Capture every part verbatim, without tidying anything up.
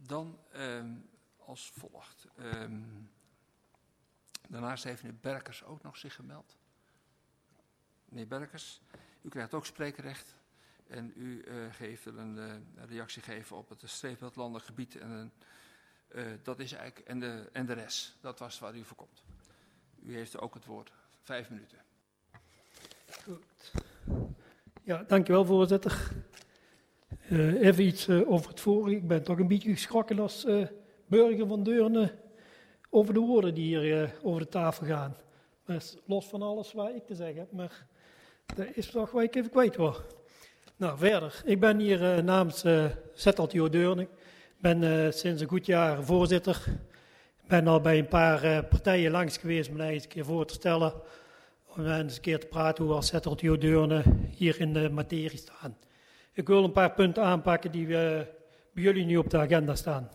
Dan um, als volgt. Um, daarnaast heeft meneer Berkers ook nog zich gemeld. Meneer Berkers, u krijgt ook spreekrecht. En u uh, geeft een, uh, een reactie geven op het streefbeeld landelijk gebied. En uh, dat is eigenlijk. En de, en de rest. Dat was waar u voor komt. U heeft ook het woord. Vijf minuten. Goed. Ja, dankjewel voorzitter. Uh, even iets uh, over het vorige. Ik ben toch een beetje geschrokken als uh, burger van Deurne over de woorden die hier uh, over de tafel gaan. Maar los van alles wat ik te zeggen heb, maar dat is toch wat ik even kwijt word. Nou, verder. Ik ben hier uh, namens uh, Z L T O Deurne. Ik ben uh, sinds een goed jaar voorzitter. Ik ben al bij een paar uh, partijen langs geweest om mij eens een keer voor te stellen. Om eens een keer te praten hoe we als Z L T O Deurne hier in de materie staan. Ik wil een paar punten aanpakken die uh, bij jullie nu op de agenda staan.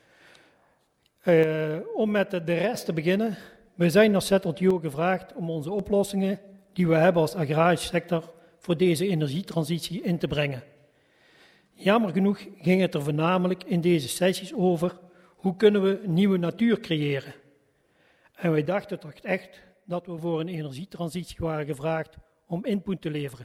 Uh, om met de rest te beginnen. We zijn als Z L T O gevraagd om onze oplossingen die we hebben als agrarische sector voor deze energietransitie in te brengen. Jammer genoeg ging het er voornamelijk in deze sessies over hoe kunnen we nieuwe natuur creëren. En wij dachten toch echt dat we voor een energietransitie waren gevraagd om input te leveren.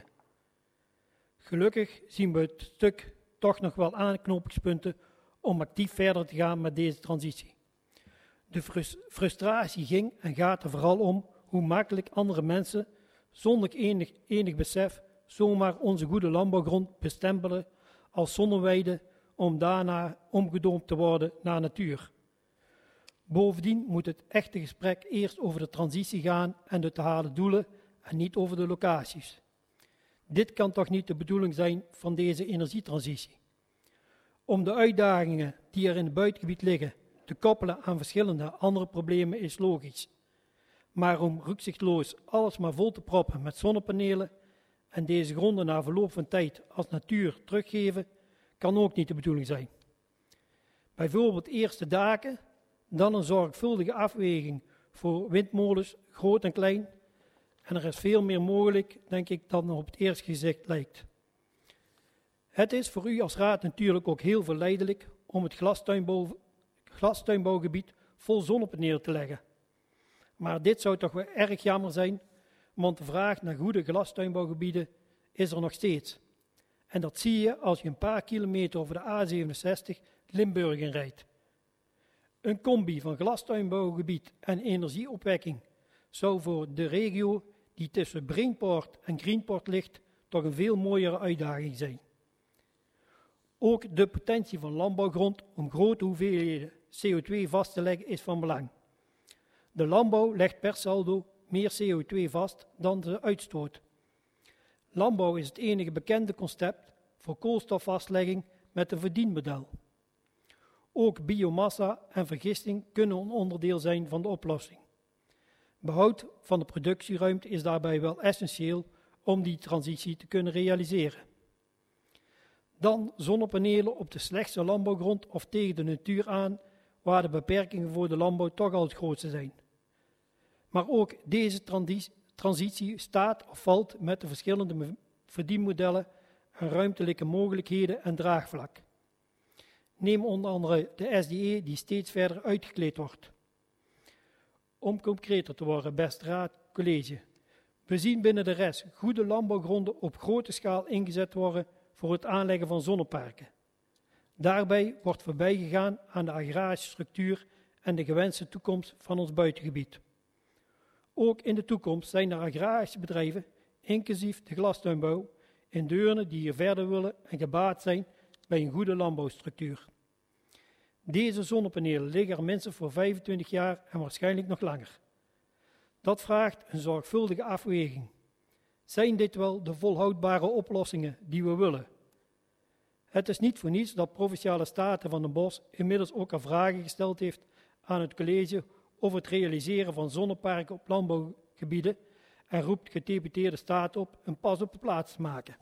Gelukkig zien we het stuk toch nog wel aanknopingspunten om actief verder te gaan met deze transitie. De frustratie ging en gaat er vooral om hoe makkelijk andere mensen zonder enig, enig besef zomaar onze goede landbouwgrond bestempelen als zonneweide om daarna omgedoomd te worden naar natuur. Bovendien moet het echte gesprek eerst over de transitie gaan en de te halen doelen en niet over de locaties. Dit kan toch niet de bedoeling zijn van deze energietransitie. Om de uitdagingen die er in het buitengebied liggen te koppelen aan verschillende andere problemen is logisch. Maar om rukzichtloos alles maar vol te proppen met zonnepanelen en deze gronden na verloop van tijd als natuur teruggeven, kan ook niet de bedoeling zijn. Bijvoorbeeld eerst de daken, dan een zorgvuldige afweging voor windmolens, groot en klein. En er is veel meer mogelijk, denk ik, dan op het eerste gezicht lijkt. Het is voor u als raad natuurlijk ook heel verleidelijk om het glastuinbouw, glastuinbouwgebied vol zonnepanelen te leggen. Maar dit zou toch wel erg jammer zijn, want de vraag naar goede glastuinbouwgebieden is er nog steeds. En dat zie je als je een paar kilometer over de A zevenenzestig Limburg in rijdt. Een combi van glastuinbouwgebied en energieopwekking zou voor de regio die tussen Brainport en Greenport ligt toch een veel mooiere uitdaging zijn. Ook de potentie van landbouwgrond om grote hoeveelheden C O twee vast te leggen is van belang. De landbouw legt per saldo meer C O twee vast dan de uitstoot. Landbouw is het enige bekende concept voor koolstofvastlegging met een verdienmodel. Ook biomassa en vergisting kunnen een onderdeel zijn van de oplossing. Behoud van de productieruimte is daarbij wel essentieel om die transitie te kunnen realiseren. Dan zonnepanelen op de slechtste landbouwgrond of tegen de natuur aan, waar de beperkingen voor de landbouw toch al het grootste zijn. Maar ook deze transitie staat of valt met de verschillende verdienmodellen en ruimtelijke mogelijkheden en draagvlak. Neem onder andere de S D E die steeds verder uitgekleed wordt. Om concreter te worden, beste raad, college. We zien binnen de rest goede landbouwgronden op grote schaal ingezet worden voor het aanleggen van zonneparken. Daarbij wordt voorbijgegaan aan de agrarische structuur en de gewenste toekomst van ons buitengebied. Ook in de toekomst zijn er agrarische bedrijven, inclusief de glastuinbouw, in Deurne die hier verder willen en gebaat zijn bij een goede landbouwstructuur. Deze zonnepanelen liggen er minstens voor vijfentwintig jaar en waarschijnlijk nog langer. Dat vraagt een zorgvuldige afweging. Zijn dit wel de volhoudbare oplossingen die we willen? Het is niet voor niets dat Provinciale Staten van den Bosch inmiddels ook al vragen gesteld heeft aan het college over het realiseren van zonneparken op landbouwgebieden en roept gedeputeerde staten op een pas op de plaats te maken.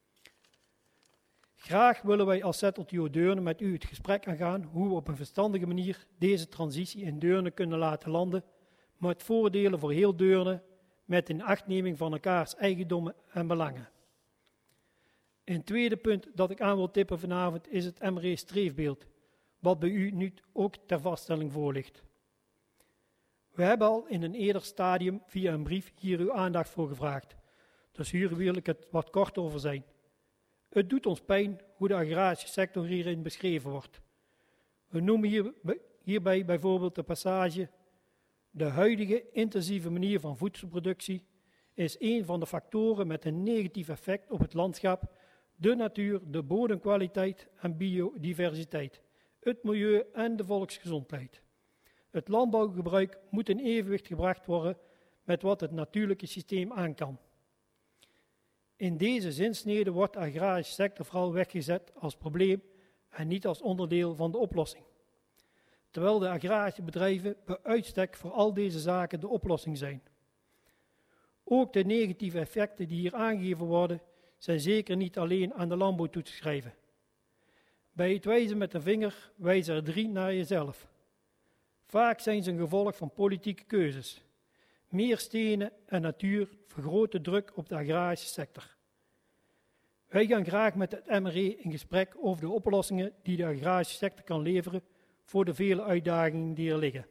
Graag willen wij als Z L T O Deurne met u het gesprek aangaan hoe we op een verstandige manier deze transitie in Deurne kunnen laten landen, met voordelen voor heel Deurne, met inachtneming van elkaars eigendommen en belangen. Een tweede punt dat ik aan wil tippen vanavond is het M R E-streefbeeld, wat bij u nu ook ter vaststelling voorligt. We hebben al in een eerder stadium via een brief hier uw aandacht voor gevraagd, dus hier wil ik het wat kort over zijn. Het doet ons pijn hoe de agrarische sector hierin beschreven wordt. We noemen hier, hierbij bijvoorbeeld de passage: de huidige intensieve manier van voedselproductie is een van de factoren met een negatief effect op het landschap, de natuur, de bodemkwaliteit en biodiversiteit, het milieu en de volksgezondheid. Het landbouwgebruik moet in evenwicht gebracht worden met wat het natuurlijke systeem aan kan. In deze zinsnede wordt de agrarische sector vooral weggezet als probleem en niet als onderdeel van de oplossing. Terwijl de agrarische bedrijven bij uitstek voor al deze zaken de oplossing zijn. Ook de negatieve effecten die hier aangegeven worden, zijn zeker niet alleen aan de landbouw toe te schrijven. Bij het wijzen met de vinger wijzen er drie naar jezelf. Vaak zijn ze een gevolg van politieke keuzes. Meer stenen en natuur vergroten druk op de agrarische sector. Wij gaan graag met het M R E in gesprek over de oplossingen die de agrarische sector kan leveren voor de vele uitdagingen die er liggen.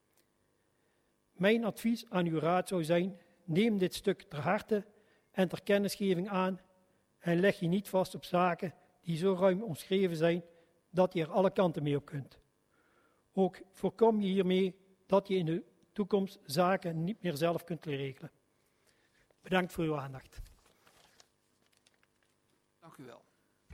Mijn advies aan uw raad zou zijn: neem dit stuk ter harte en ter kennisgeving aan en leg je niet vast op zaken die zo ruim omschreven zijn dat je er alle kanten mee op kunt. Ook voorkom je hiermee dat je in de toekomst zaken niet meer zelf kunt regelen. Bedankt voor uw aandacht. Dank u wel.